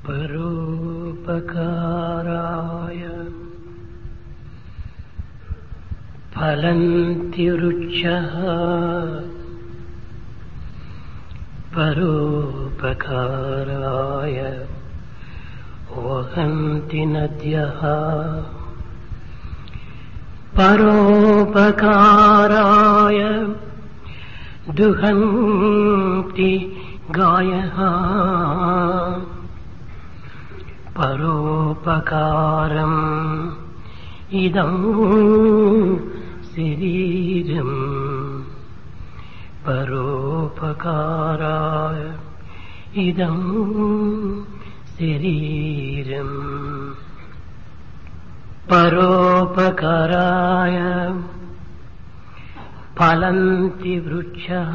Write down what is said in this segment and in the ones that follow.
పరోపకారాయ ఫలంతి వృక్షః పరోపకారాయ వహంతి నద్యః పరోపకారాయ దుహంతి గాయః పరోపకారం ఇదం శరీరం పరోపకారాయ ఇదం శరీరం పరోపకారాయ ఫలంతి వృక్షః.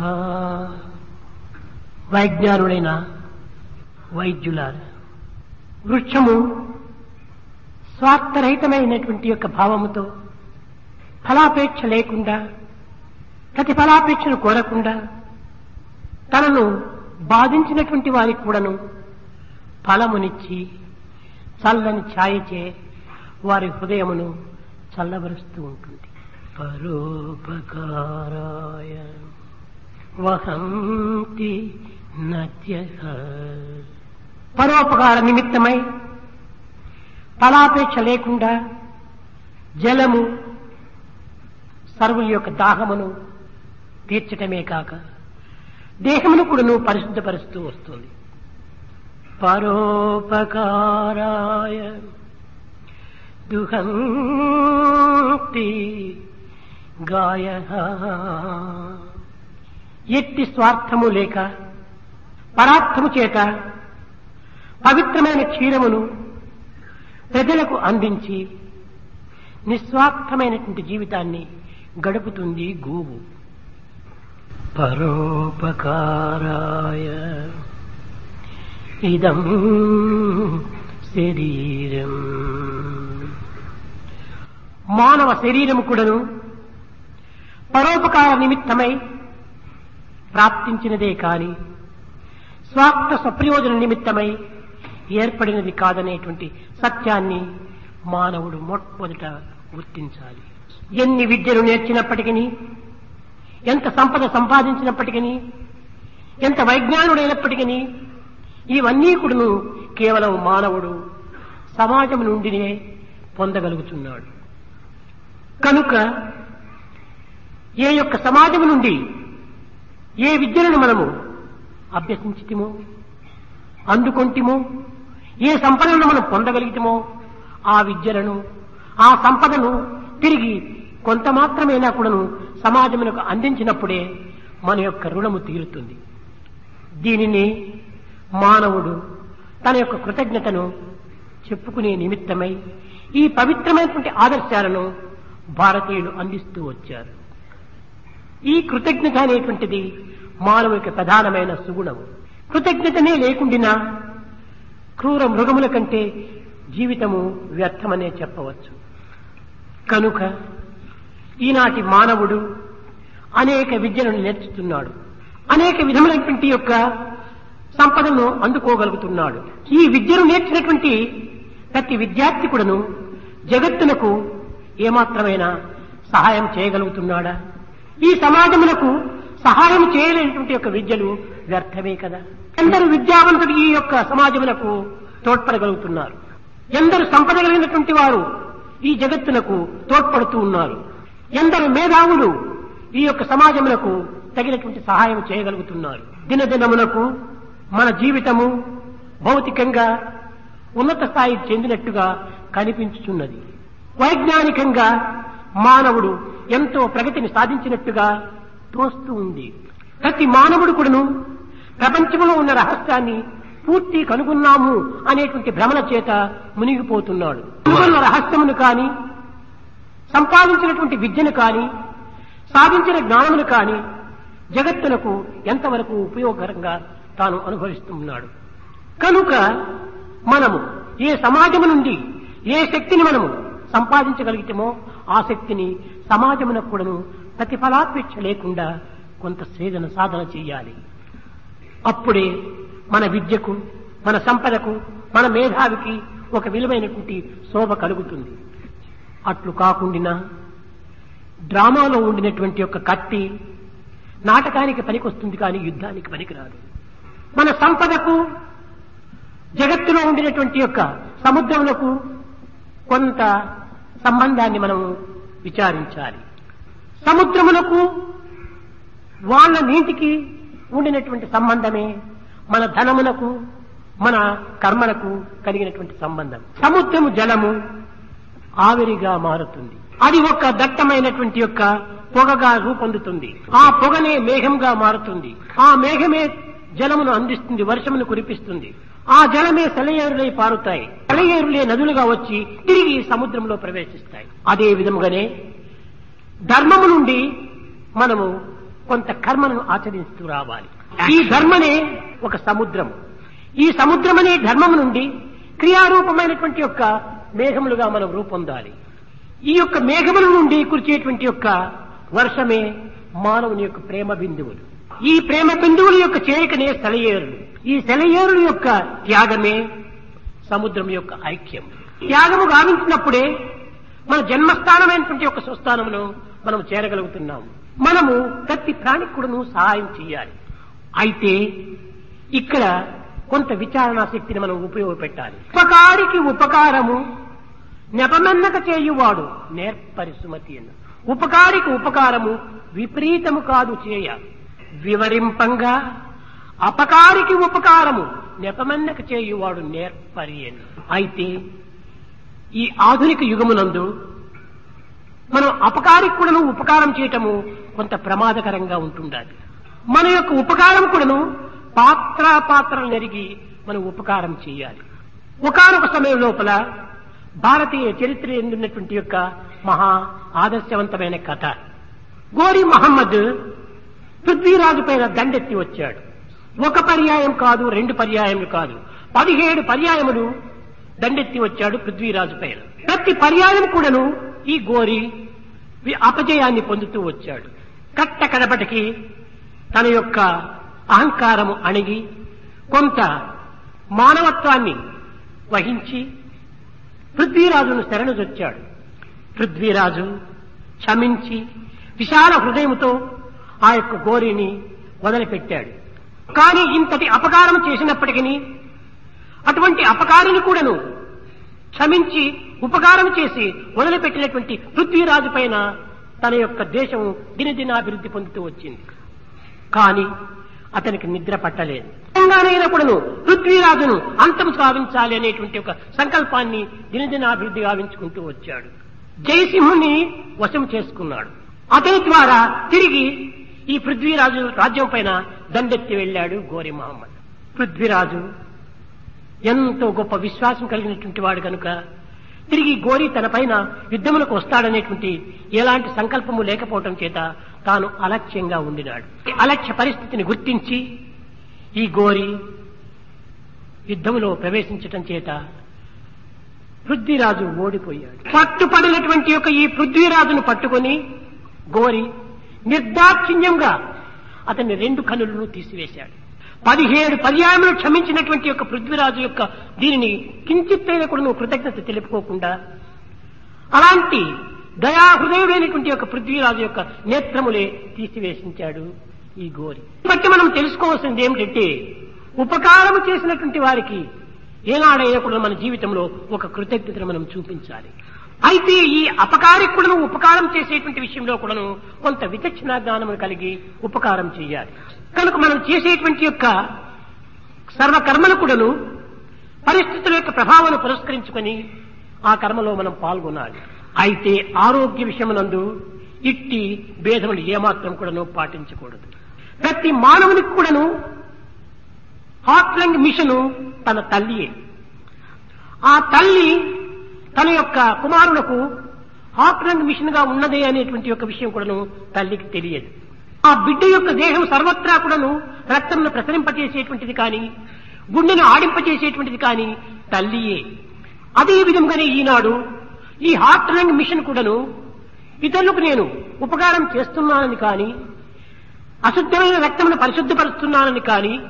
వైజ్ఞానులైన వైద్యులారా, వృక్షము స్వార్థరహితమైనటువంటి యొక్క భావముతో ఫలాపేక్ష లేకుండా, ప్రతిఫలాపేక్షను కోరకుండా తనను బాధించినటువంటి వారికి కూడాను ఫలమునిచ్చి చల్లని ఛాయచే వారి హృదయమును చల్లబరుస్తూ ఉంటుంది. పరోపకారాయ వహంతి నద్యః. పరోపకార నిమిత్తమై ఫలాపేక్ష లేకుండా జలము సర్వుల యొక్క దాహమును తీర్చటమే కాక దేహమును కూడాను పరిశుద్ధపరుస్తూ వస్తుంది. పరోపకారాయ దుహంతి గాయః. ఎట్టి స్వార్థము లేక పరార్థము చేత పవిత్రమైన క్షీరమును ప్రజలకు అందించి నిస్వార్థమైనటువంటి జీవితాన్ని గడుపుతుంది గోవు. పరోపకారాయ ఇదం శరీరం. మానవ శరీరము కూడాను పరోపకార నిమిత్తమై ప్రాప్తించినదే కాని స్వార్థ స్వప్రయోజన నిమిత్తమై ఏర్పడినది కాదనేటువంటి సత్యాన్ని మానవుడు మొట్టమొదట గుర్తించాలి. ఎన్ని విద్యలు నేర్చినప్పటికీ, ఎంత సంపద సంపాదించినప్పటికీ, ఎంత వైజ్ఞానుడైనప్పటికీ ఇవన్నీ కూడాను కేవలం మానవుడు సమాజం నుండినే పొందగలుగుతున్నాడు. కనుక ఏ యొక్క సమాజం నుండి ఏ విద్యలను మనము అభ్యసించితిమో, అందుకొంటిమో, ఏ సంపదలను మనం పొందగలిగితమో ఆ విద్యలను, ఆ సంపదను తిరిగి కొంత మాత్రమైనా కూడాను సమాజమునకు అందించినప్పుడే మన యొక్క రుణము తీరుతుంది. దీనిని మానవుడు తన యొక్క కృతజ్ఞతను చెప్పుకునే నిమిత్తమై ఈ పవిత్రమైనటువంటి ఆదర్శాలను భారతీయులు అందిస్తూ వచ్చారు. ఈ కృతజ్ఞత అనేటువంటిది మానవు యొక్క ప్రధానమైన సుగుణము. కృతజ్ఞతనే లేకుండినా క్రూర మృగముల కంటే జీవితము వ్యర్థమనే చెప్పవచ్చు. కనుక ఈనాటి మానవుడు అనేక విద్యలను నేర్చుతున్నాడు, అనేక విధములైనటువంటి యొక్క సంపదను అందుకోగలుగుతున్నాడు. ఈ విద్యను నేర్చినటువంటి ప్రతి విద్యార్థి కూడాను జగత్తునకు ఏమాత్రమైన సహాయం చేయగలుగుతున్నాడా? ఈ సమాజమునకు సహాయం చేయలేనటువంటి యొక్క విద్యలు వ్యర్థమే కదా. ఎందరు విద్యావంతులు ఈ యొక్క సమాజమునకు తోడ్పడగలుగుతున్నారు, ఎందరు సంపద కలిగినటువంటి వారు ఈ జగత్తునకు తోడ్పడుతూ ఉన్నారు, ఎందరు మేధావులు ఈ యొక్క సమాజమునకు తగినటువంటి సహాయం చేయగలుగుతున్నారు. దినదినమునకు మన జీవితము భౌతికంగా ఉన్నత స్థాయి చెందినట్టుగా కనిపించుచున్నది. వైజ్ఞానికంగా మానవుడు ఎంతో ప్రగతిని సాధించినట్టుగా తోస్తూ ఉంది. ప్రతి మానవుడు కూడాను ప్రపంచంలో ఉన్న రహస్యాన్ని పూర్తి కనుగొన్నాము అనేటువంటి భ్రమల చేత మునిగిపోతున్నాడు. కనుగొన్న రహస్యమును కాని, సంపాదించినటువంటి విద్యను కాని, సాధించిన జ్ఞానమును కాని జగత్తునకు ఎంతవరకు ఉపయోగకరంగా తాను అనుభవిస్తున్నాడు. కనుక మనము ఏ సమాజము నుండి ఏ శక్తిని మనము సంపాదించగలిగితేమో ఆ శక్తిని సమాజమునకు కూడాను ప్రతిఫలాపేక్ష లేకుండా కొంత సాధన చేయాలి. అప్పుడే మన విద్యకు, మన సంపదకు, మన మేధావికి ఒక విలువైనటువంటి శోభ కలుగుతుంది. అట్లు కాకుండా డ్రామాలో ఉండినటువంటి యొక్క కత్తి నాటకానికి పనికొస్తుంది కానీ యుద్ధానికి పనికిరాదు. మన సంపదకు జగత్తులో ఉండినటువంటి యొక్క సముద్రములకు కొంత సంబంధాన్ని మనం విచారించాలి. సముద్రములకు వాళ్ళ నీటికి ఉండినటువంటి సంబంధమే మన ధనమునకు మన కర్మలకు కలిగినటువంటి సంబంధం. సముద్రము జలము ఆవిరిగా మారుతుంది. అది ఒక దట్టమైనటువంటి యొక్క పొగగా రూపొందుతుంది. ఆ పొగనే మేఘంగా మారుతుంది. ఆ మేఘమే జలమును అందిస్తుంది, వర్షమును కురిపిస్తుంది. ఆ జలమే సెలయేరులై పారుతాయి. సెలయేరులే నదులుగా వచ్చి తిరిగి సముద్రంలో ప్రవేశిస్తాయి. అదే విధముగానే ధర్మము నుండి మనము కొంత కర్మను ఆచరిస్తూ రావాలి. ఈ ధర్మనే ఒక సముద్రము. ఈ సముద్రమనే ధర్మము నుండి క్రియారూపమైనటువంటి యొక్క మేఘములుగా మనం రూపొందాలి. ఈ యొక్క మేఘముల నుండి కురిచేటువంటి యొక్క వర్షమే మానవుని యొక్క ప్రేమ బిందువులు. ఈ ప్రేమ బిందువుల యొక్క చేరికనే సెలయేరులు. ఈ సెలయేరుల యొక్క త్యాగమే సముద్రం యొక్క ఐక్యం. త్యాగము గావించినప్పుడే మన జన్మస్థానమైనటువంటి యొక్క స్వస్థానమును మనం చేరగలుగుతున్నాము. మనము ప్రతి ప్రాణికి కూడాను సహాయం చేయాలి. అయితే ఇక్కడ కొంత విచారణా శక్తిని మనం ఉపయోగపెట్టాలి. ఉపకారికి ఉపకారము నెపమెన్నక చేయువాడు నేర్పరి సుమతి అన్న. ఉపకారికి ఉపకారము విపరీతము కాదు చేయ వివరింపంగా, అపకారికి ఉపకారము నెపమెన్నక చేయువాడు నేర్పరి అన్న. అయితే ఈ ఆధునిక యుగమునందు మనం అపకారికి కూడాను ఉపకారం చేయటము కొంత ప్రమాదకరంగా ఉంటుండాలి. మన యొక్క ఉపకారం కూడాను పాత్రలు నెరిగి మనం ఉపకారం చేయాలి. ఒకానొక సమయం లోపల భారతీయ చరిత్ర ఎందున్నటువంటి యొక్క మహా ఆదర్శవంతమైన కథ. గోరి మహమ్మద్ పృథ్వీరాజు పైన దండెత్తి వచ్చాడు. ఒక పర్యాయం కాదు, 2 పర్యాయములు కాదు, 17 పర్యాయములు దండెత్తి వచ్చాడు పృథ్వీరాజు పైన. ప్రతి పర్యాయం కూడాను ఈ గోరి అపజయాన్ని పొందుతూ వచ్చాడు. కట్ట కడపటికి తన యొక్క అహంకారము అణిగి కొంత మానవత్వాన్ని వహించి పృథ్వీరాజును శరణుజొచ్చాడు. పృథ్వీరాజు క్షమించి విశాల హృదయముతో ఆ యొక్క గోరిని వదిలిపెట్టాడు. కానీ ఇంతటి అపకారం చేసినప్పటికీ అటువంటి అపకారిని కూడాను క్షమించి ఉపకారం చేసి వదిలిపెట్టినటువంటి పృథ్వీరాజు పైన తన యొక్క దేశం దినదినాభివృద్ధి పొందుతూ వచ్చింది. కానీ అతనికి నిద్ర పట్టలేదు. తెలంగాణైనప్పుడును పృథ్వీరాజును అంతం సాధించాలి అనేటువంటి ఒక సంకల్పాన్ని దినదినాభివృద్ధి గావించుకుంటూ వచ్చాడు. జయసింహుని వశం చేసుకున్నాడు. అతని ద్వారా తిరిగి ఈ పృథ్వీరాజు రాజ్యం పైన దండెత్తి వెళ్లాడు గోరి మహమ్మద్. పృథ్వీరాజు ఎంతో గొప్ప విశ్వాసం కలిగినటువంటి వాడు కనుక తిరిగి గోరి తన పైన యుద్ధములకు వస్తాడనేటువంటి ఎలాంటి సంకల్పము లేకపోవటం చేత తాను అలక్ష్యంగా ఉండినాడు. అలక్ష్య పరిస్థితిని గుర్తించి ఈ గోరి యుద్ధములో ప్రవేశించటం చేత పృథ్వీరాజు ఓడిపోయాడు. పట్టుపడినటువంటి యొక్క ఈ పృథ్వీరాజును పట్టుకొని గోరి నిర్దాక్షిణ్యంగా అతన్ని 2 కన్నులను తీసివేశాడు. 17 పర్యాయములు క్షమించినటువంటి యొక్క పృథ్వీరాజు యొక్క దీనిని కించిత్తైన కూడా కృతజ్ఞత తెలుపుకోకుండా అలాంటి దయాహృదయుడైనటువంటి యొక్క పృథ్వీరాజు యొక్క నేత్రములే తీసివేసించాడు ఈ గోరి. బట్టి మనం తెలుసుకోవాల్సింది ఏమిటంటే ఉపకారము చేసినటువంటి వారికి ఏనాడైనా కూడా మన జీవితంలో ఒక కృతజ్ఞతను మనం చూపించాలి. అయితే ఈ అపకారికి కూడా ఉపకారం చేసేటువంటి విషయంలో కూడాను కొంత విచక్షణ జ్ఞానం కలిగి ఉపకారం చేయాలి. కనుక మనం చేసేటువంటి యొక్క సర్వకర్మలు కూడాను పరిస్థితుల యొక్క ప్రభావాన్ని పురస్కరించుకొని ఆ కర్మలో మనం పాల్గొనాలి. అయితే ఆరోగ్య విషయమునందు ఇట్టి భేదములు ఏమాత్రం కూడాను పాటించకూడదు. ప్రతి మానవునికి కూడాను హార్ట్ మిషను తన తల్లియే. ఆ తల్లి తన యొక్క కుమారులకు హార్ట్ మిషన్ గా ఉన్నదే అనేటువంటి యొక్క విషయం కూడాను తల్లికి తెలియదు. ఆ బిడ్డ యొక్క దేహం సర్వత్రా కూడాను రక్తంను ప్రసరింపచేసేటువంటిది కానీ గుండెను ఆడింపచేసేటువంటిది కానీ తల్లియే. అదే విధంగానే ఈనాడు ఈ హార్ట్ మిషన్ కూడాను ఇతరులకు నేను ఉపకారం చేస్తున్నానని కానీ అశుద్ధమైన రక్తమును పరిశుద్ధపరుస్తున్నానని కానీ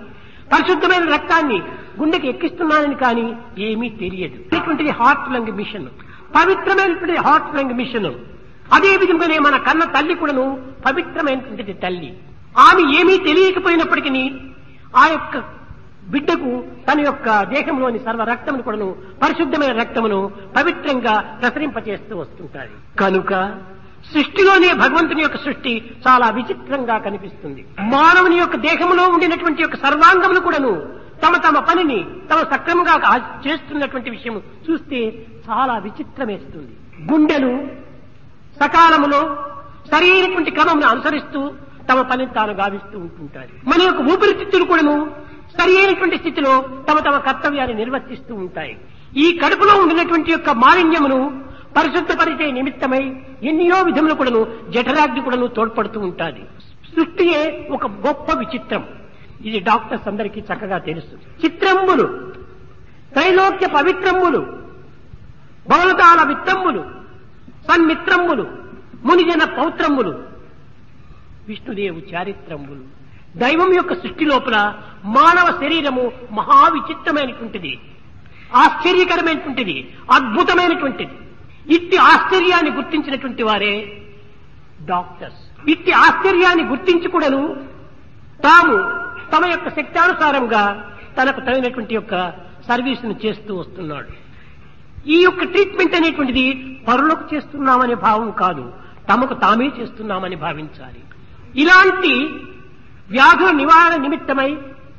పరిశుద్ధమైన రక్తాన్ని గుండెకి ఎక్కిస్తున్నానని కానీ ఏమీ తెలియదు. ఇటువంటిది హార్ట్ లంగ్ మిషన్, పవిత్రమైనటువంటి హార్ట్ లంగ్ మిషన్. అదే విధంగానే మన కన్న తల్లి కూడాను పవిత్రమైనటువంటిది తల్లి. ఆమె ఏమీ తెలియకపోయినప్పటికీ ఆ యొక్క బిడ్డకు తన యొక్క దేహంలోని సర్వ రక్తమును కూడాను పరిశుద్ధమైన రక్తమును పవిత్రంగా ప్రసరింపచేస్తూ వస్తుంటారు. కనుక సృష్టిలోనే భగవంతుని యొక్క సృష్టి చాలా విచిత్రంగా కనిపిస్తుంది. మానవుని యొక్క దేహంలో ఉండినటువంటి యొక్క సర్వాంగములు కూడాను తమ తమ పనిని తమ సక్రమంగా చేస్తున్నటువంటి విషయం చూస్తే చాలా విచిత్రమేస్తుంది. గుండెలు సకాలములో సరైనటువంటి క్రమమును అనుసరిస్తూ తమ పనిని తాను గావిస్తూ ఉంటుంటారు. మన యొక్క ఊపిరితిత్తులు కూడాను సరి అయినటువంటి స్థితిలో తమ తమ కర్తవ్యాన్ని నిర్వర్తిస్తూ ఉంటాయి. ఈ కడుపులో ఉండినటువంటి యొక్క మాలిన్యమును పరిశుద్ధపరిచే నిమిత్తమై ఎన్నో విధములు కూడాను జఠరాగ్ని కూడాను తోడ్పడుతూ ఉంటుంది. సృష్టియే ఒక గొప్ప విచిత్రం. ఇది డాక్టర్స్ అందరికీ చక్కగా తెలుసు. చిత్రంబులు, త్రైలోక్య పవిత్రంబులు, బహుళతాల విత్తంబులు, సన్మిత్రంబులు, మునిజన పౌత్రంబులు, విష్ణుదేవు చారిత్రంబులు. దైవం యొక్క సృష్టి లోపల మానవ శరీరము మహావిచిత్రమైనటువంటిది, ఆశ్చర్యకరమైనటువంటిది, అద్భుతమైనటువంటిది. ఇట్టి ఆశ్చర్యాన్ని గుర్తించినటువంటి వారే డాక్టర్స్. ఇట్టి ఆశ్చర్యాన్ని గుర్తించి కూడాను తాము తమ యొక్క శక్తానుసారంగా తనకు తగినటువంటి యొక్క సర్వీసును చేస్తూ వస్తున్నాడు. ఈ యొక్క ట్రీట్మెంట్ అనేటువంటిది పరులకు చేస్తున్నామనే భావం కాదు, తమకు తామే చేస్తున్నామని భావించాలి. ఇలాంటి వ్యాధుల నివారణ నిమిత్తమై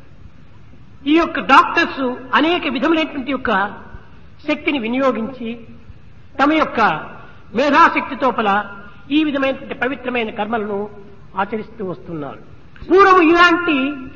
ఈ యొక్క డాక్టర్స్ అనేక విధములైనటువంటి యొక్క శక్తిని వినియోగించి తమ యొక్క మేధాశక్తి తోపల ఈ విధమైనటువంటి పవిత్రమైన కర్మలను ఆచరిస్తూ వస్తున్నారు. పూర్వం ఇలాంటి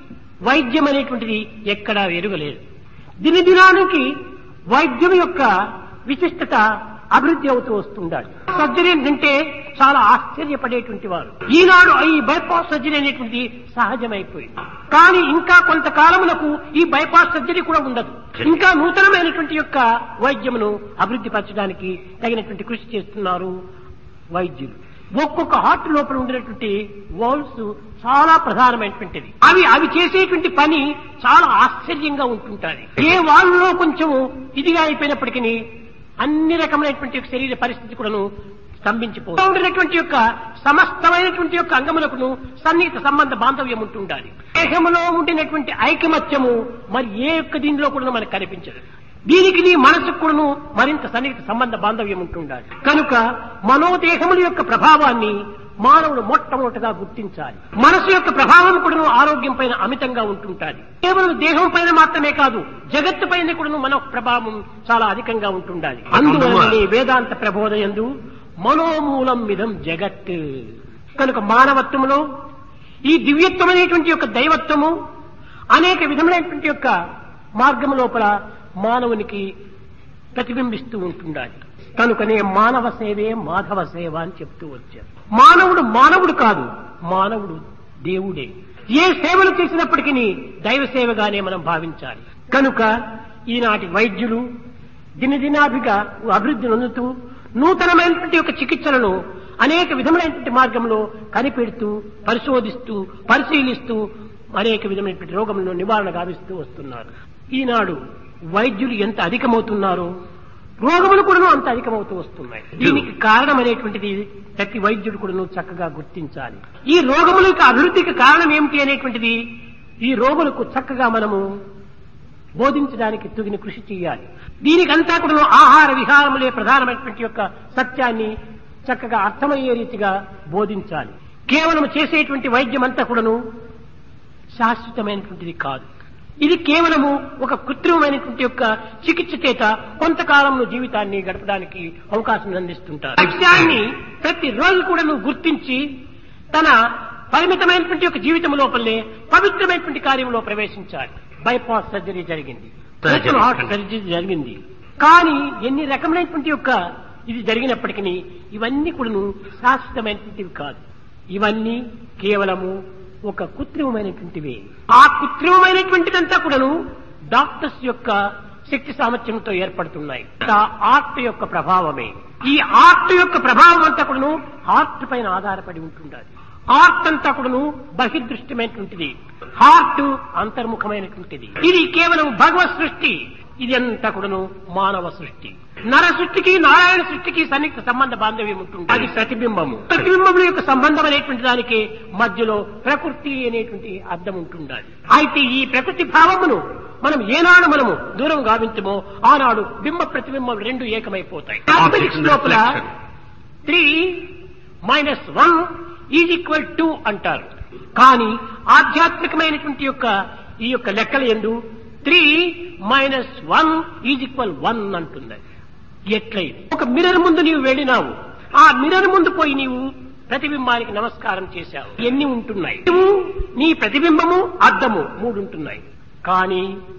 వైద్యం అనేటువంటిది ఎక్కడా ఎరుగలేదు. దినదినానికి వైద్యం యొక్క విశిష్టత అభివృద్ధి అవుతూ వస్తుండాలి. సర్జరీ అంటే చాలా ఆశ్చర్యపడేటువంటి వారు. ఈనాడు ఈ బైపాస్ సర్జరీ అనేటువంటిది సహజమైపోయింది. కానీ ఇంకా కొంతకాలములకు ఈ బైపాస్ సర్జరీ కూడా ఉండదు. ఇంకా నూతనమైనటువంటి యొక్క వైద్యమును అభివృద్ధి పరచడానికి తగినటువంటి కృషి చేస్తున్నారు వైద్యులు. ఒక్కొక్క హార్ట్ లోపల ఉండినటువంటి వాల్వ్స్ చాలా ప్రధానమైనటువంటిది. అవి చేసేటువంటి పని చాలా ఆశ్చర్యంగా ఉంటుంటాయి. ఏ వాల్వ్లో కొంచెము ఇదిగా అయిపోయినప్పటికీ అన్ని రకమైనటువంటి శరీర పరిస్థితి కూడాను స్తంభించిపోతుంది. ఉండినటువంటి యొక్క సమస్తమైనటువంటి యొక్క అంగములకు సన్నిహిత సంబంధ బాంధవ్యం ఉంటుండాలి. దేహంలో ఉండినటువంటి ఐకమత్యము మరి ఏ యొక్క దీనిలో కూడా మనకు కనిపించదు. దీనికి మనసుకు కూడాను మరింత సన్నిహిత సంబంధ బాంధవ్యం ఉంటుండాలి. కనుక మనోదేహముల యొక్క ప్రభావాన్ని మానవుడు మొట్టమొదటిగా గుర్తించాలి. మనసు యొక్క ప్రభావం కూడాను ఆరోగ్యం పైన అమితంగా ఉంటుంటాది. కేవలం దేహం పైన మాత్రమే కాదు, జగత్తు పైన కూడాను మన ప్రభావం చాలా అధికంగా ఉంటుండాలి. అందువలనే వేదాంత ప్రబోధయందు మనోమూలం మిదం జగత్. కనుక మానవత్వములో ఈ దివ్యత్వం అనేటువంటి యొక్క దైవత్వము అనేక విధములైనటువంటి యొక్క మార్గము లోపల మానవునికి ప్రతిబింబిస్తూ ఉంటుండాలి. కనుకనే మానవ సేవే మాధవ సేవ అని చెప్తూ వచ్చారు. మానవుడు కాదు, మానవుడు దేవుడే. ఏ సేవలు చేసినప్పటికీ దైవ సేవగానే మనం భావించాలి. కనుక ఈనాటి వైద్యులు దినదినాభిగా అభివృద్ధి నొందుతూ నూతనమైనటువంటి యొక్క చికిత్సలను అనేక విధములైనటువంటి మార్గంలో కనిపెడుతూ పరిశోధిస్తూ పరిశీలిస్తూ అనేక విధమైనటువంటి రోగములను నివారణ గావిస్తూ వస్తున్నారు. ఈనాడు వైద్యులు ఎంత అధికమవుతున్నారో రోగములు కూడా అంత అధికమవుతూ వస్తున్నాయి. దీనికి కారణం అనేటువంటిది ప్రతి వైద్యుడు కూడా చక్కగా గుర్తించాలి. ఈ రోగముల యొక్క అభివృద్ధికి కారణం ఏమిటి అనేటువంటిది ఈ రోగులకు చక్కగా మనము బోధించడానికి తగిన కృషి చేయాలి. దీనికంతా కూడా ఆహార విహారములే ప్రధానమైనటువంటి యొక్క సత్యాన్ని చక్కగా అర్థమయ్యే రీతిగా బోధించాలి. కేవలం చేసేటువంటి వైద్యం అంతా కూడాను శాశ్వతమైనటువంటిది కాదు. ఇది కేవలము ఒక కృత్రిమమైనటువంటి యొక్క చికిత్స చేత కొంతకాలంలో జీవితాన్ని గడపడానికి అవకాశం అందిస్తుంటారు. సత్యాన్ని ప్రతి రోజు కూడా గుర్తించి తన పరిమితమైనటువంటి యొక్క జీవితం లోపలనే పవిత్రమైనటువంటి కార్యంలో ప్రవేశించాలి. బైపాస్ సర్జరీ జరిగింది, హార్ట్ సర్జరీ జరిగింది. కానీ ఎన్ని రకమైనటువంటి యొక్క ఇది జరిగినప్పటికీ ఇవన్నీ కూడాను శాశ్వతమైనటువంటివి కాదు. ఇవన్నీ కేవలము ఒక కృత్రిమమైనటువంటివి. ఆ కృత్రిమమైనటువంటిదంతా కూడాను డాక్టర్స్ యొక్క శక్తి సామర్థ్యంతో ఏర్పడుతున్నాయి. ఆర్ట్ యొక్క ప్రభావమే. ఈ ఆర్ట్ యొక్క ప్రభావం అంతా కూడాను హార్ట్ పైన ఆధారపడి ఉంటుండాలి. హార్ట్ అంతా కూడాను బహిర్దృష్టమైనటువంటిది, హార్ట్ అంతర్ముఖమైనటువంటిది. ఇది కేవలం భగవత్ సృష్టి, ఇది అంతా కూడాను మానవ సృష్టి. నర సృష్టికి నారాయణ సృష్టికి సన్నిహిత సంబంధ బాంధవ్యం ఉంటుంది. అది ప్రతిబింబము. ప్రతిబింబముల యొక్క సంబంధం అనేటువంటి దానికి మధ్యలో ప్రకృతి అనేటువంటి అర్థం ఉంటుండాలి. అయితే ఈ ప్రకృతి భావమును మనం ఏనాడు మనము దూరం గావించమో ఆనాడు బింబ ప్రతిబింబం రెండు ఏకమైపోతాయి. లోపల 3-1 అంటారు. కానీ ఆధ్యాత్మికమైనటువంటి ఈ యొక్క లెక్కల యందు 3-1 అంటుంది. ఎట్లయితే ఒక మిర్రర్ ముందు నీవు వెళ్ళినావు, ఆ మిర్రర్ ముందు పోయి నీవు ప్రతిబింబానికి నమస్కారం చేశావు. ఎన్ని ఉంటున్నాయి? నీ ప్రతిబింబము, అద్దము 3 ఉంటున్నాయి. కానీ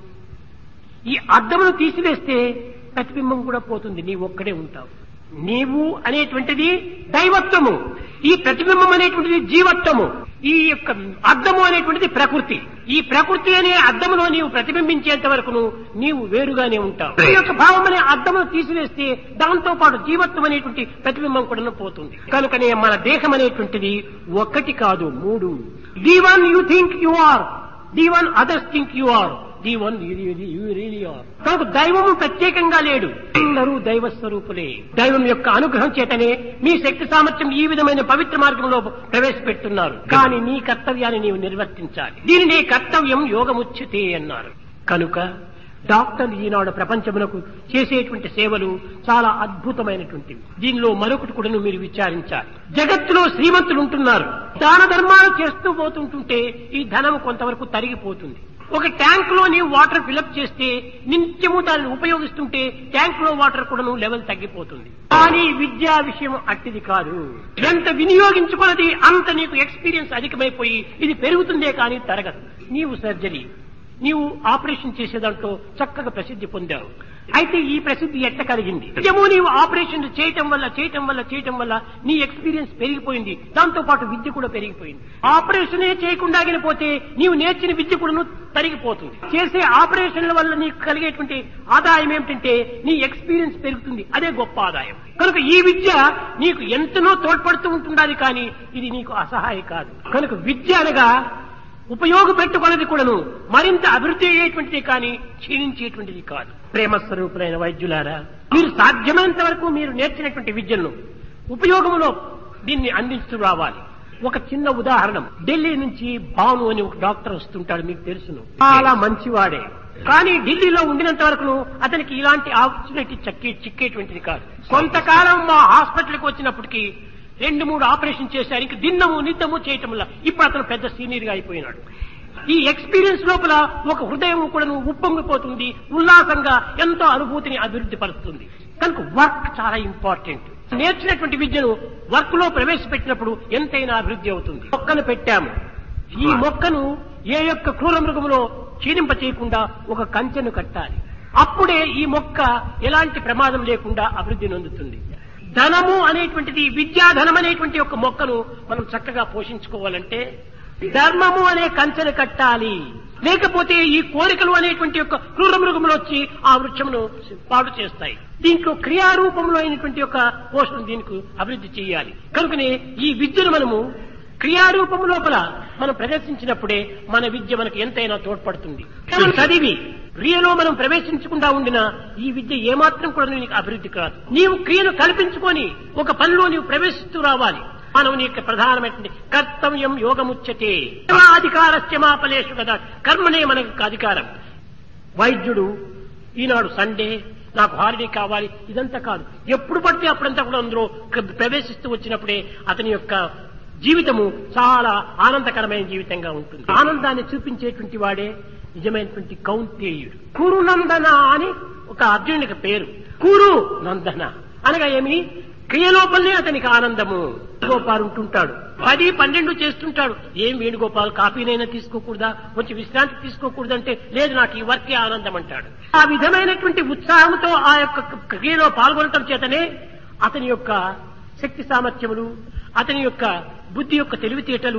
ఈ అద్దమును తీసివేస్తే ప్రతిబింబం కూడా పోతుంది, నీవు ఒక్కడే ఉంటావు. నీవు అనేటువంటిది దైవత్వము, ఈ ప్రతిబింబం అనేటువంటిది జీవత్వము, ఈ యొక్క అద్దము అనేటువంటిది ప్రకృతి. ఈ ప్రకృతి అనే అద్దములో నీవు ప్రతిబింబించేంత వరకు నీవు వేరుగానే ఉంటావు. ఈ యొక్క భావం అనే అద్దమును తీసివేస్తే దాంతో పాటు జీవత్వం అనేటువంటి ప్రతిబింబం కూడా పోతుంది. కనుకనే మన దేహం అనేటువంటిది ఒక్కటి కాదు, 3. The one you think you are, the one others think you are, the one you really are. కనుక దైవము ప్రత్యేకంగా లేడు, అందరూ దైవ స్వరూపులే. దైవం యొక్క అనుగ్రహం చేతనే మీ శక్తి సామర్థ్యం ఈ విధమైన పవిత్ర మార్గంలో ప్రవేశపెడుతున్నారు. కానీ నీ కర్తవ్యాన్ని నీవు నిర్వర్తించాలి. దీనినే కర్తవ్యం యోగముచ్యతే అన్నారు. కనుక డాక్టర్లు ఈనాడు ప్రపంచమునకు చేసేటువంటి సేవలు చాలా అద్భుతమైనటువంటివి. దీనిలో మరొకటి కూడా మీరు విచారించాలి. జగత్తులో శ్రీమంతులు ఉంటున్నారు, దాన ధర్మాలు చేస్తూ పోతుంటుంటే ఈ ధనము కొంతవరకు తరిగిపోతుంది. ఒక ట్యాంక్ లో నీవు వాటర్ ఫిలప్ చేస్తే నిత్యము దాన్ని ఉపయోగిస్తుంటే ట్యాంక్ లో వాటర్ కూడా లెవెల్ తగ్గిపోతుంది. కానీ విద్యా విషయం అట్టిది కాదు. ఎంత వినియోగించుకున్నది అంత నీకు ఎక్స్పీరియన్స్ అధికమైపోయి ఇది పెరుగుతుందే కానీ తరగదు. నీవు సర్జరీ, నీవు ఆపరేషన్ చేసే దాంట్లో చక్కగా ప్రసిద్ధి పొందావు. అయితే ఈ ప్రసిద్ధి ఎట్ట కలిగింది? నిజము నీవు ఆపరేషన్ చేయటం వల్ల నీ ఎక్స్పీరియన్స్ పెరిగిపోయింది, దాంతో పాటు విద్య కూడా పెరిగిపోయింది. ఆపరేషనే చేయకుండా పోతే నీవు నేర్చిన విద్య కూడా తరిగిపోతుంది. చేసే ఆపరేషన్ల వల్ల నీకు కలిగేటువంటి ఆదాయం ఏమిటంటే నీ ఎక్స్పీరియన్స్ పెరుగుతుంది, అదే గొప్ప ఆదాయం. కనుక ఈ విద్య నీకు ఎంతనో తోడ్పడుతూ ఉంటుండాలి, కానీ ఇది నీకు అసహాయ కాదు. కనుక విద్య అనగా ఉపయోగపెట్టుకున్నది కూడాను మరింత అభివృద్ధి అయ్యేటువంటిది కానీ క్షీణించేటువంటిది కాదు. ప్రేమస్వరూపులైన వైద్యులారా, మీరు సాధ్యమైనంత వరకు మీరు నేర్చినటువంటి విద్యను ఉపయోగంలో దీన్ని అందిస్తూ రావాలి. ఒక చిన్న ఉదాహరణ, ఢిల్లీ నుంచి భాను అని ఒక డాక్టర్ వస్తుంటాడు, మీకు తెలుసును, చాలా మంచివాడే. కానీ ఢిల్లీలో ఉండినంత వరకు అతనికి ఇలాంటి ఆపర్చునిటీ చిక్కేటువంటిది కాదు. కొంతకాలం మా హాస్పిటల్కి వచ్చినప్పటికీ 2-3 ఆపరేషన్ చేశారు. ఇంక నిద్దము చేయటం వల్ల ఇప్పుడు అతను పెద్ద సీనియర్ గా అయిపోయినాడు. ఈ ఎక్స్పీరియన్స్ లోపల ఒక హృదయం కూడా ఉప్పొంగిపోతుంది, ఉల్లాసంగా ఎంతో అనుభూతిని అభివృద్ధి పరుస్తుంది. కనుక వర్క్ చాలా ఇంపార్టెంట్. నేర్చినటువంటి విద్యను వర్క్ లో ప్రవేశపెట్టినప్పుడు ఎంతైనా అభివృద్ధి అవుతుంది. మొక్కను పెట్టాము, ఈ మొక్కను ఏ యొక్క క్రూర మృగములో క్షీణింప చేయకుండా ఒక కంచెను కట్టాలి. అప్పుడే ఈ మొక్క ఎలాంటి ప్రమాదం లేకుండా అభివృద్ధి నొందుతుంది. ధనము అనేటువంటిది, విద్యాధనం అనేటువంటి ఒక మొక్కను మనం చక్కగా పోషించుకోవాలంటే ధర్మము అనే కంచెను కట్టాలి. లేకపోతే ఈ కోరికలు అనేటువంటి ఒక క్రూర మృగములు వచ్చి ఆ వృక్షమును పాడు చేస్తాయి. దీంట్లో క్రియారూపంలో అయినటువంటి ఒక పోషణ దీనికి అభివృద్ధి చేయాలి. కనుకనే ఈ విద్యను మనము క్రియారూపం లోపల మనం ప్రదర్శించినప్పుడే మన విద్య మనకు ఎంతైనా తోడ్పడుతుంది. చదివి క్రియలో మనం ప్రవేశించకుండా ఉండినా ఈ విద్య ఏమాత్రం కూడా నీకు అభివృద్ధి కాదు. నీవు క్రియను కల్పించుకొని ఒక పనిలో నీవు ప్రవేశిస్తూ రావాలి. మానవుని యొక్క ప్రధానమైనటువంటి కర్తవ్యం యోగముచ్యతే. అధికారస్య మా ఫలేషు కదా, కర్మనే మనకు అధికారం. వైద్యుడు ఈనాడు సండే నాకు హాలిడే కావాలి ఇదంతా కాదు, ఎప్పుడు పడితే అప్పుడంతా కూడా అందులో ప్రవేశిస్తూ వచ్చినప్పుడే అతని యొక్క జీవితము చాలా ఆనందకరమైన జీవితంగా ఉంటుంది. ఆనందాన్ని చూపించేటువంటి వాడే నిజమైనటువంటి కౌంతేయుడు. కురునందన అని ఒక అర్జునుడికి పేరు. కురు నందన అనగా ఏమి? క్రియలోపలనే అతనికి ఆనందము. వేణుగోపాల్ ఉంటుంటాడు, 10-12 చేస్తుంటాడు. ఏం వేణుగోపాల్ కాఫీనైనా తీసుకోకూడదా, కొంచెం విశ్రాంతి తీసుకోకూడదంటే లేదు నాకు ఈ వర్కే ఆనందం అంటాడు. ఆ విధమైనటువంటి ఉత్సాహంతో ఆ యొక్క క్రియలో పాల్గొనటం చేతనే అతని యొక్క శక్తి సామర్థ్యములు, అతని యొక్క బుద్ధి యొక్క తెలివితేటలు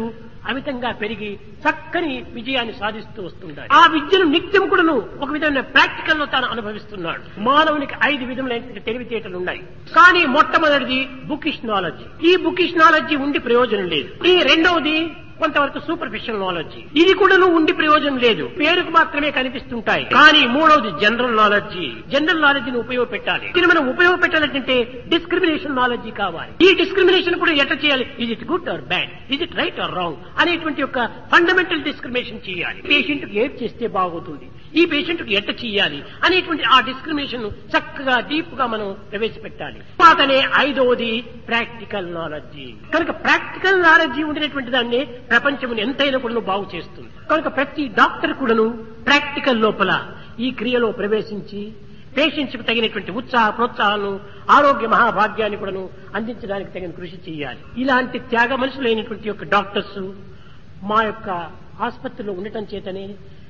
అమితంగా పెరిగి చక్కని విజయాన్ని సాధిస్తూ వస్తున్నాడు. ఆ విద్యను నిత్యం కూడాను ఒక విధమైన ప్రాక్టికల్ లో తాను అనుభవిస్తున్నాడు. మానవునికి 5 విధములైన తెలివితేటలు ఉన్నాయి. కానీ మొట్టమొదటిది బుకిష్ నాలెడ్జ్. ఈ బుకిష్ నాలెడ్జ్ ఉండి ప్రయోజనం లేదు. ఈ రెండవది కొంతవరకు సూపర్ఫిషియల్ నాలెడ్జ్. ఇది కూడా ఉండి ప్రయోజనం లేదు, పేరుకు మాత్రమే కనిపిస్తుంటాయి. కానీ మూడవది జనరల్ నాలెడ్జ్. జనరల్ నాలెడ్జ్ ని ఉపయోగపెట్టాలి. ఇది మనం ఉపయోగపెట్టాలంటే డిస్క్రిమినేషన్ నాలెడ్జ్ కావాలి. ఈ డిస్క్రిమినేషన్ కూడా ఎట్లా చేయాలి? Is it good or bad, is it right or wrong అనేటువంటి యొక్క ఫండమెంటల్ డిస్క్రిమినేషన్ చేయాలి. పేషెంట్ కి ఏం చేస్తే బాగుతుంది, ఈ పేషెంట్ కి ఎట్ట చేయాలి అనేటువంటి ఆ డిస్క్రిమినేషన్ చక్కగా డీప్ గా మనం ప్రవేశపెట్టాలి. అతనే 5వది ప్రాక్టికల్ నాలెడ్జ్. కనుక ప్రాక్టికల్ నాలెడ్జ్ ఉండినటువంటి దాన్ని ప్రపంచం ఎంతైనా కూడా బాగు చేస్తుంది. కనుక ప్రతి డాక్టర్ కూడాను ప్రాక్టికల్ లోపల ఈ క్రియలో ప్రవేశించి పేషెంట్స్ కు తగినటువంటి ఉత్సాహ ప్రోత్సాహాలను, ఆరోగ్య మహాభాగ్యాన్ని కూడాను అందించడానికి తగిన కృషి చేయాలి. ఇలాంటి త్యాగ మనుషులైనటువంటి యొక్క డాక్టర్స్ మా యొక్క ఆసుపత్రిలో ఉండటం చేతనే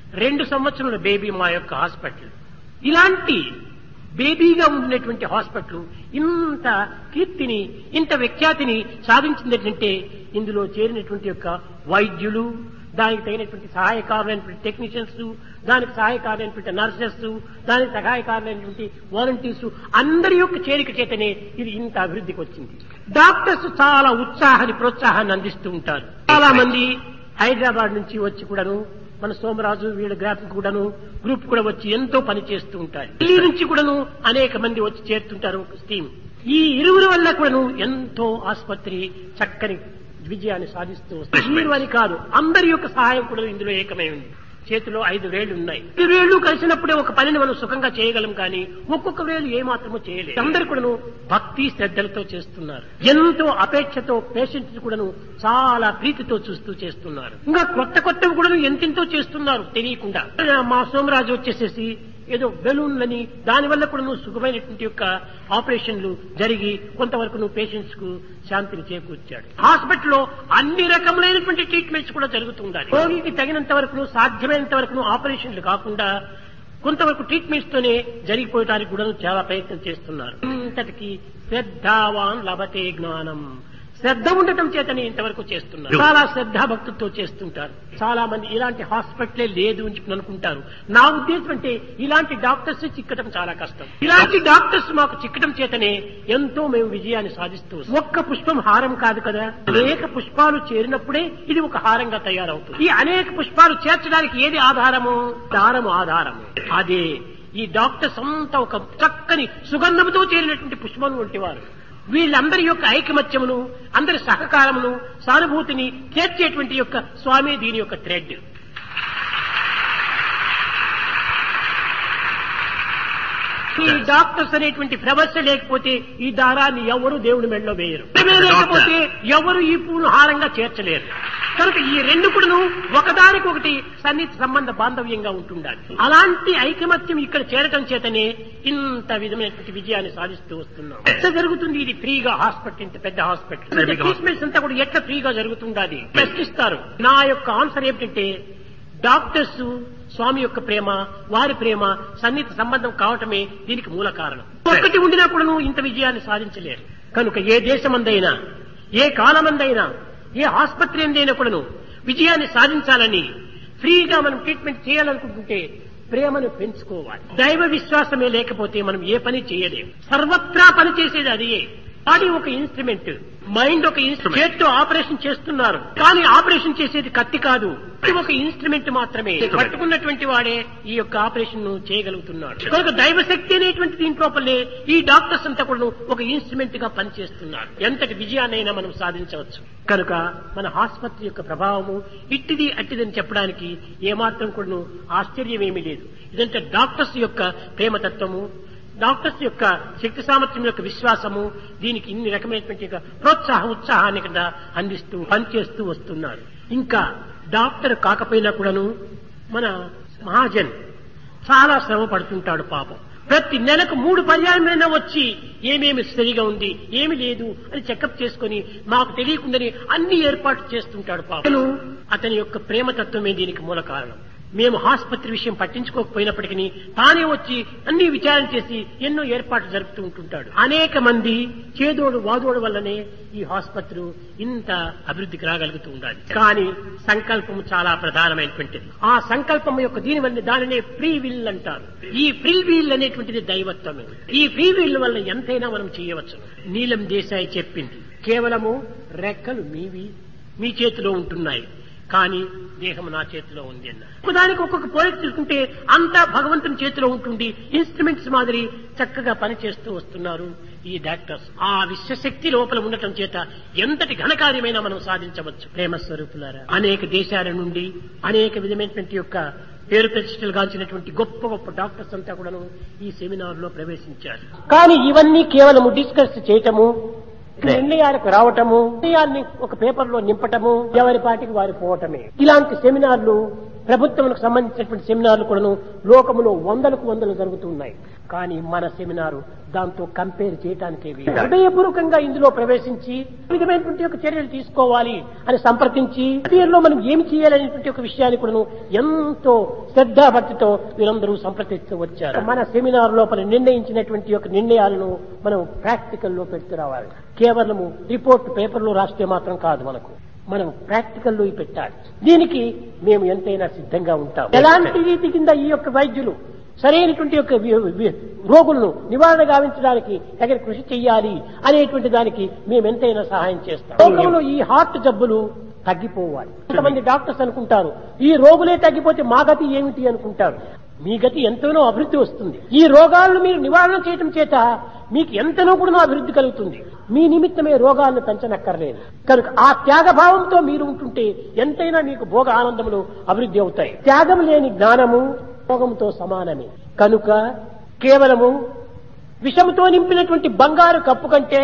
2 సంవత్సరాల బేబీ మా యొక్క హాస్పిటల్. ఇలాంటి బేబీగా ఉండినటువంటి హాస్పిటల్ ఇంత కీర్తిని, ఇంత విఖ్యాతిని సాధించిందంటే ఇందులో చేరినటువంటి యొక్క వైద్యులు, దానికి తగినటువంటి సహాయకారులైనటువంటి టెక్నీషియన్స్, దానికి సహాయకారులైనటువంటి నర్సెస్, దానికి సహాయకారులైనటువంటి వాలంటీర్స్ అందరి యొక్క చేరిక చేతనే ఇది ఇంత అభివృద్ధికి వచ్చింది. డాక్టర్స్ చాలా ఉత్సాహాన్ని, ప్రోత్సాహాన్ని అందిస్తూ ఉంటారు. చాలా మంది హైదరాబాద్ నుంచి వచ్చి కూడాను, మన సోమరాజు వీళ్ళ గ్రాఫిక్ కూడాను గ్రూప్ కూడా వచ్చి ఎంతో పని చేస్తూ ఉంటారు. ఢిల్లీ నుంచి కూడాను అనేక మంది వచ్చి చేరుతుంటారు స్కీమ్. ఈ ఇరువురి వల్ల కూడాను ఎంతో ఆసుపత్రి చక్కని విజయాన్ని సాధిస్తూ వస్తుంది. వీరు అని కాదు, అందరి యొక్క సహాయం కూడా ఇందులో ఏకమై ఉంది. చేతిలో 5 వేళ్లు ఉన్నాయి. 5 వేళ్లు కలిసినప్పుడే ఒక పనిని మనం సుఖంగా చేయగలం. కానీ ఒక్కొక్క వేలు ఏమాత్రమూ చేయలేదు. అందరు కూడాను భక్తి శ్రద్ధలతో చేస్తున్నారు. ఎంతో అపేక్షతో పేషెంట్స్ కూడాను చాలా ప్రీతితో చూస్తూ చేస్తున్నారు. ఇంకా కొత్తవి కూడా ఎంతెంతో చేస్తున్నారు తెలియకుండా. మా సోమరాజు వచ్చేసేసి ఏదో బెలూన్లని దానివల్ల కూడా నువ్వు సుఖమైనటువంటి యొక్క ఆపరేషన్లు జరిగి కొంతవరకు నువ్వు పేషెంట్స్ కు శాంతిని చేకూర్చాడు. హాస్పిటల్లో అన్ని రకములైనటువంటి ట్రీట్మెంట్స్ కూడా జరుగుతుండాలి. రోగికి తగినంత వరకు, సాధ్యమైనంత వరకు ఆపరేషన్లు కాకుండా కొంతవరకు ట్రీట్మెంట్స్ తోనే జరిగిపోయడానికి కూడా చాలా ప్రయత్నం చేస్తున్నారు. ఇంతటికి శ్రద్ధావాన్ లభతే జ్ఞానం. శ్రద్ధ ఉండటం చేతనే ఇంతవరకు చేస్తున్నారు. చాలా శ్రద్ధా భక్తులతో చేస్తుంటారు. చాలా మంది ఇలాంటి హాస్పిటలే లేదు అని అనుకుంటారు. నా ఉద్దేశం అంటే ఇలాంటి డాక్టర్స్ చిక్కడం చాలా కష్టం. ఇలాంటి డాక్టర్స్ మాకు చిక్కడం చేతనే ఎంతో మేము విజయాన్ని సాధిస్తూ. ఒక్క పుష్పం హారం కాదు కదా, అనేక పుష్పాలు చేరినప్పుడే ఇది ఒక హారంగా తయారవుతుంది. ఈ అనేక పుష్పాలు చేర్చడానికి ఏది ఆధారము? దారము ఆధారము. అదే ఈ డాక్టర్స్ అంతా ఒక చక్కని సుగంధముతో చేరినటువంటి పుష్పం వంటి వారు. వీళ్ళందరి యొక్క ఐకమత్యమును, అందరి సహకారమును, సానుభూతిని చేర్చేటువంటి యొక్క స్వామి దీని యొక్క థ్రెడ్. ఈ డాక్టర్స్ అనేటువంటి ప్రవస్య లేకపోతే ఈ దారాన్ని ఎవరు దేవుడి మెడలో వేయరు. లేకపోతే ఎవరు ఈ పూలు హారంగా చేర్చలేరు. కనుక ఈ 2 కూడాను ఒకదానికొకటి సన్నిహిత సంబంధ బాంధవ్యంగా ఉంటుండాలి. అలాంటి ఐకమత్యం ఇక్కడ చేరటం చేతనే ఇంత విధమైనటువంటి విజయాన్ని సాధిస్తూ వస్తున్నాం. ఎట్లా జరుగుతుంది ఇది ఫ్రీగా? హాస్పిటల్ ఇంత పెద్ద హాస్పిటల్, ట్రీట్మెంట్స్ అంతా కూడా ఎట్లా ఫ్రీగా జరుగుతుండాలి ప్రశ్నిస్తారు. నా యొక్క ఆన్సర్ ఏమిటంటే డాక్టర్స్ స్వామి యొక్క ప్రేమ, వారి ప్రేమ, సన్నిహిత సంబంధం కావటమే దీనికి మూల కారణం. ఒక్కటి ఉండినా కూడాను ఇంత విజయాన్ని సాధించలేరు. కనుక ఏ దేశమందైనా, ఏ కాలమందైనా, ఏ ఆసుపత్రి ఎందైనా కూడాను విజయాన్ని సాధించాలని ఫ్రీగా మనం ట్రీట్మెంట్ చేయాలనుకుంటుంటే ప్రేమను పెంచుకోవాలి. దైవ విశ్వాసమే లేకపోతే మనం ఏ పని చేయలేము. సర్వత్రా పని చేసేది అదే. బాడీ ఒక ఇన్స్ట్రుమెంట్, మైండ్ ఒక ఇన్స్ట్రుమెంట్. చేత్తో ఆపరేషన్ చేస్తున్నారు, కానీ ఆపరేషన్ చేసేది కత్తి కాదు, ఇది ఒక ఇన్స్ట్రుమెంట్ మాత్రమే. పట్టుకున్నటువంటి వాడే ఈ యొక్క ఆపరేషన్ ను చేయగలుగుతున్నాడు. కనుక దైవశక్తి అనేటువంటి దీంట్లోపలే ఈ డాక్టర్స్ అంతా కూడా ఒక ఇన్స్ట్రుమెంట్ గా పనిచేస్తున్నారు. ఎంతటి విజయాన్నైనా మనం సాధించవచ్చు. కనుక మన ఆసుపత్రి యొక్క ప్రభావము ఇట్టిది అట్టిదని చెప్పడానికి ఏమాత్రం కూడా ఆశ్చర్యమేమీ లేదు. ఇదంటే డాక్టర్స్ యొక్క ప్రేమతత్వము, డాక్టర్స్ యొక్క శక్తి సామర్థ్యం యొక్క విశ్వాసము, దీనికి ఇన్ని రకమైనటువంటి ఉత్సాహాన్ని కదా అందిస్తూ పనిచేస్తూ వస్తున్నారు. ఇంకా డాక్టర్ కాకపోయినా కూడాను మన మహాజన్ చాలా శ్రమ పడుతుంటాడు పాపం. ప్రతి నెలకు 3 పర్యాయమైనా వచ్చి ఏమేమి సరిగా ఉంది, ఏమి లేదు అని చెకప్ చేసుకుని మాకు తెలియకుండానే అన్ని ఏర్పాట్లు చేస్తుంటాడు పాపం. అతని యొక్క ప్రేమతత్వమే దీనికి మూల కారణం. మేము ఆసుపత్రి విషయం పట్టించుకోకపోయినప్పటికీ తానే వచ్చి అన్ని విచారణ చేసి ఎన్నో ఏర్పాట్లు జరుపుతూ ఉంటుంటాడు. అనేక మంది చేదోడు వాదోడు వల్లనే ఈ ఆసుపత్రి ఇంత అభివృద్ధికి రాగలుగుతూ ఉండాలి. కానీ సంకల్పం చాలా ప్రధానమైనటువంటిది. ఆ సంకల్పం యొక్క దానినే ఫ్రీ విల్ అంటారు. ఈ ఫ్రీ విల్ అనేటువంటిది దైవత్వమే. ఈ ఫ్రీ విల్ వల్ల ఎంతైనా మనం చేయవచ్చు. నీలం దేశాయి చెప్పింది, కేవలము రెక్కలు మీ చేతిలో ఉంటున్నాయి, కానీ దేహం నా చేతిలో ఉంది అన్న. దానికి ఒక్కొక్క పోలిక తీసుకుంటే అంతా భగవంతుని చేతిలో ఉంటుంది. ఇన్స్ట్రుమెంట్స్ మాదిరి చక్కగా పనిచేస్తూ వస్తున్నారు ఈ డాక్టర్స్. ఆ విశ్వశక్తి లోపల ఉండటం చేత ఎంతటి ఘనకార్యమైనా మనం సాధించవచ్చు. ప్రేమ స్వరూపులారా, అనేక దేశాల నుండి అనేక విధమైనటువంటి యొక్క పేరు ప్రతిష్టలు గాంచినటువంటి గొప్ప గొప్ప డాక్టర్స్ అంతా కూడాను ఈ సెమినార్ లో ప్రవేశించారు. కానీ ఇవన్నీ కేవలము డిస్కస్ చేయటము, నిర్ణయాలకు రావటము, నిర్ణయాన్ని ఒక పేపర్ లో నింపటము, ఎవరి పాటికి వారు పోవటమే. ఇలాంటి సెమినార్లు, ప్రభుత్వానికి సంబంధించినటువంటి సెమినార్లు కూడాను లోకములో వందలు జరుగుతున్నాయి. కానీ మన సెమినారు దాంతో కంపేర్ చేయటానికే హృదయపూర్వకంగా ఇందులో ప్రవేశించి విధమైనటువంటి ఒక చర్యలు తీసుకోవాలి అని సంప్రదించి దీనిలో మనం ఏమి చేయాలనేటువంటి ఒక విషయాన్ని కూడాను ఎంతో శ్రద్ధాభక్తితో వీరందరూ సంప్రదిస్తూ వచ్చారు. మన సెమినార్ లోపల నిర్ణయించినటువంటి యొక్క నిర్ణయాలను మనం ప్రాక్టికల్ లో పెడుతూ రావాలి. కేవలము రిపోర్ట్ పేపర్లో రాస్తే మాత్రం కాదు, మనం ప్రాక్టికల్లో పెట్టాలి. దీనికి మేము ఎంతైనా సిద్ధంగా ఉంటాం. ఎలాంటి రీతి కింద ఈ యొక్క వైద్యులు సరైనటువంటి యొక్క రోగులను నివారణ గావించడానికి దగ్గర కృషి చెయ్యాలి అనేటువంటి దానికి మేము ఎంతైనా సహాయం చేస్తాం. లోకంలో ఈ హార్ట్ జబ్బులు తగ్గిపోవాలి. కొంతమంది డాక్టర్స్ అనుకుంటారు ఈ రోగులే తగ్గిపోతే మా గతి ఏమిటి అనుకుంటారు. మీ గతి ఎంతనో అభివృద్ధి వస్తుంది. ఈ రోగాలను మీరు నివారణ చేయటం చేత మీకు ఎంతనో కూడా అభివృద్ధి కలుగుతుంది. మీ నిమిత్తమే రోగాలను పెంచనక్కర్లేదు. కనుక ఆ త్యాగభావంతో మీరు ఉంటుంటే ఎంతైనా మీకు భోగ ఆనందములు అభివృద్ధి అవుతాయి. త్యాగం లేని జ్ఞానము భోగంతో సమానమే. కనుక కేవలము విషముతో నింపినటువంటి బంగారు కప్పు కంటే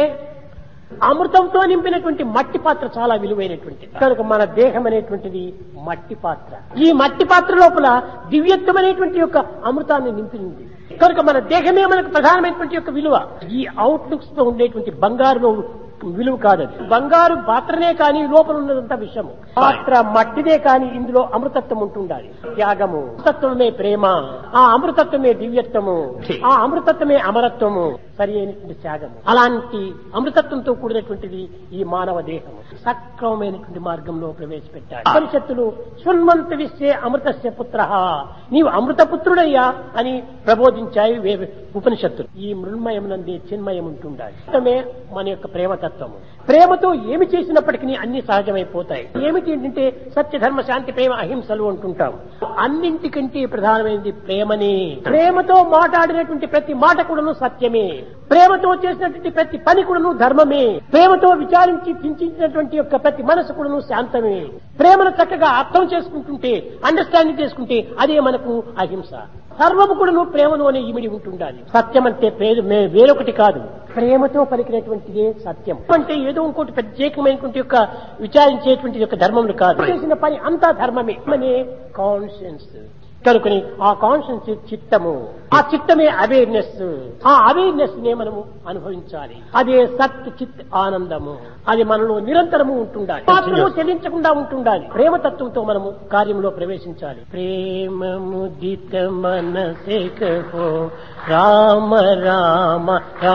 అమృతంతో నింపినటువంటి మట్టి పాత్ర చాలా విలువైనటువంటిది. కనుక మన దేహం అనేటువంటిది మట్టి పాత్ర. ఈ మట్టి పాత్ర లోపల దివ్యత్వం అనేటువంటి యొక్క అమృతాన్ని నింపింది. కనుక మన దేహమే మనకు ప్రధానమైనటువంటి యొక్క విలువ. ఈ అవుట్లుక్స్ తో ఉండేటువంటి బంగారు విలువ కాదది. బంగారు పాత్రనే కానీ లోపల ఉన్నదంతా విషము. పాత్ర మట్టిదే కానీ ఇందులో అమృతత్వం ఉంటుండాలి. త్యాగము, అమృతత్వమే ప్రేమ, ఆ అమృతత్వమే దివ్యత్వము, ఆ అమృతత్వమే అమరత్వము, సరి అయినటువంటి త్యాగము. అలాంటి అమృతత్వంతో కూడినటువంటిది ఈ మానవ దేహము. సక్రమమైనటువంటి మార్గంలో ప్రవేశపెట్టాలి. ఉపనిషత్తులు శృణ్వంత విశ్వే అమృతస్య పుత్రః, నీవు అమృత పుత్రుడయ్యా అని ప్రబోధించాయి ఉపనిషత్తులు. ఈ మృణ్మయమునందే చిన్మయం ఉంటుండాలి. మన యొక్క ప్రేమతత్వము. ప్రేమతో ఏమి చేసినప్పటికీ అన్ని సహజమైపోతాయి. ఏమిటి అంటే సత్య ధర్మ శాంతి ప్రేమ అహింసలు అంటుంటాం. అన్నింటికంటే ప్రధానమైనది ప్రేమనే. ప్రేమతో మాట్లాడినటువంటి ప్రతి మాట కూడాను సత్యమే. ప్రేమతో చేసినటువంటి ప్రతి పని కూడాను ధర్మమే. ప్రేమతో విచారించి చింతించినటువంటి యొక్క ప్రతి మనసు కూడాను శాంతమే. ప్రేమను చక్కగా అర్థం చేసుకుంటుంటే, అండర్స్టాండింగ్ చేసుకుంటే అదే మనకు అహింస. సర్వము కూడాను ప్రేమలోనే ఇమిడి ఉంటుండాలి. సత్యం అంటే వేరొకటి కాదు, ప్రేమతో పలికినటువంటిదే సత్యం. అంటే ఏదో ఇంకోటి ప్రత్యేకమైనటువంటి యొక్క విచారించేటువంటి యొక్క ధర్మములు కాదు. చేసిన పని అంతా ధర్మమే. అనే కాన్షియన్స్. కనుకొని ఆ కాన్షియన్స్ చిత్తము, ఆ చిత్తమే అవేర్నెస్. ఆ అవేర్నెస్ నే మనము అనుభవించాలి. అదే సత్ చిత్ ఆనందము. అది మనలో నిరంతరము ఉంటుండాలి. మాత్రము చెల్లించకుండా ఉంటుండాలి. ప్రేమతత్వంతో మనము కార్యంలో ప్రవేశించాలి. ప్రేమ ముదిత మనసే కహో రామ రామ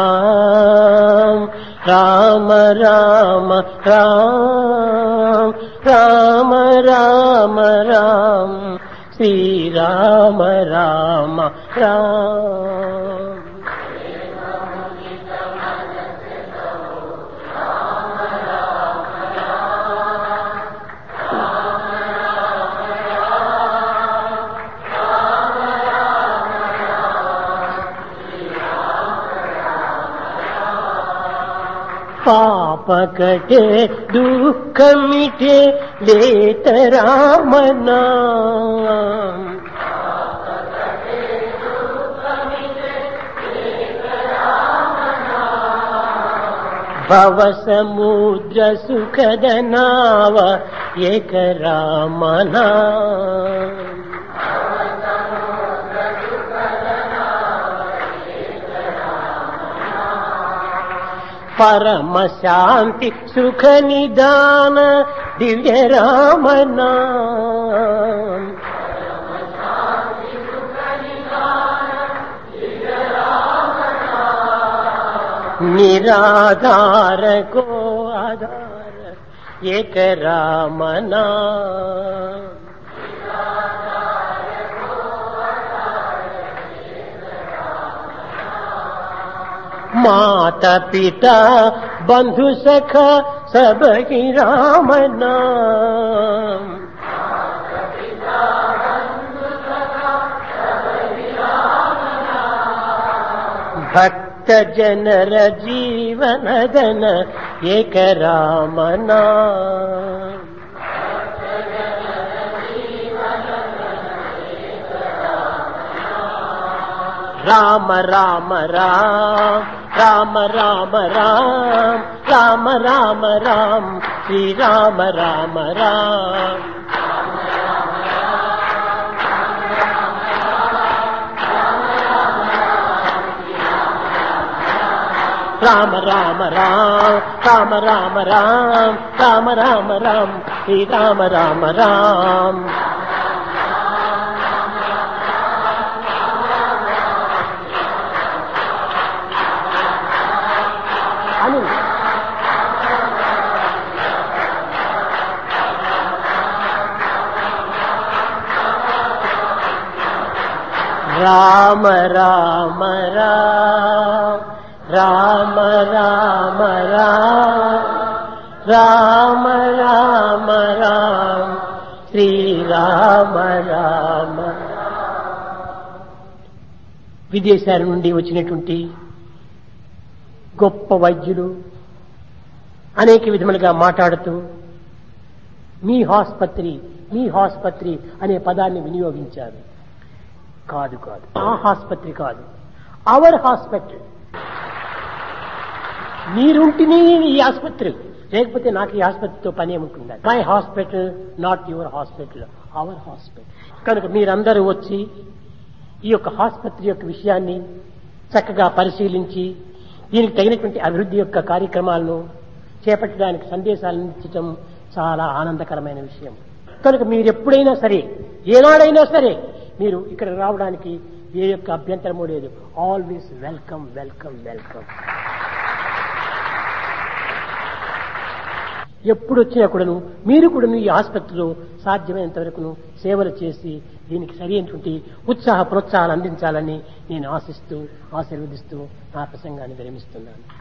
రామ రామ రామ రామ రామ రామ రామ శ్రీ రామ రామ రామ. పాప కటే దుఃఖ మిటే లేత రామ నామ. భవ సముద్ర సుఖద నావ ఏక రామ నామ. పరమ శాంతి సుఖ నిదాన దివ్య రామ నామ. निराधार को आधार एक राम नाम। माता पिता बंधु सखा सब ही राम नाम। भक्त जनर जीवन धन एक राम नाम। राम राम राम राम राम राम राम राम राम श्री राम राम राम। राम राम राम राम राम राम राम राम राम श्री राम राम राम। राम राम राम राम राम राम राम राम राम श्री राम राम। విదేశాల నుండి వచ్చినటువంటి గొప్ప వైద్యులు అనేక విధములుగా మాట్లాడుతూ మీ ఆసుపత్రి అనే పదాన్ని వినియోగించారు. కాదు కాదు, ఆ ఆసుపత్రి కాదు, అవర్ హాస్పిటల్. మీరుంటేనే ఈ ఆసుపత్రి, లేకపోతే నాకు ఈ ఆసుపత్రితో పని ఏముంటుందా? My hospital, not your hospital, our hospital. కనుక మీరందరూ వచ్చి ఈ యొక్క ఆసుపత్రి యొక్క విషయాన్ని చక్కగా పరిశీలించి దీనికి తగినటువంటి అభివృద్ధి యొక్క కార్యక్రమాలను చేపట్టడానికి సందేశాలను ఇచ్చటం చాలా ఆనందకరమైన విషయం. కనుక మీరు ఎప్పుడైనా సరే, ఏనాడైనా సరే మీరు ఇక్కడ రావడానికి ఏ యొక్క అభ్యంతరమూ లేదు. Always welcome welcome welcome. ఎప్పుడు వచ్చినా కూడాను మీరు కూడాను ఈ ఆసుపత్రిలో సాధ్యమైనంత వరకును సేవలు చేసి దీనికి సరైనటువంటి ఉత్సాహ ప్రోత్సాహాలు అందించాలని నేను ఆశిస్తూ ఆశీర్వదిస్తూ నా ప్రసంగాన్ని విరమిస్తున్నాను.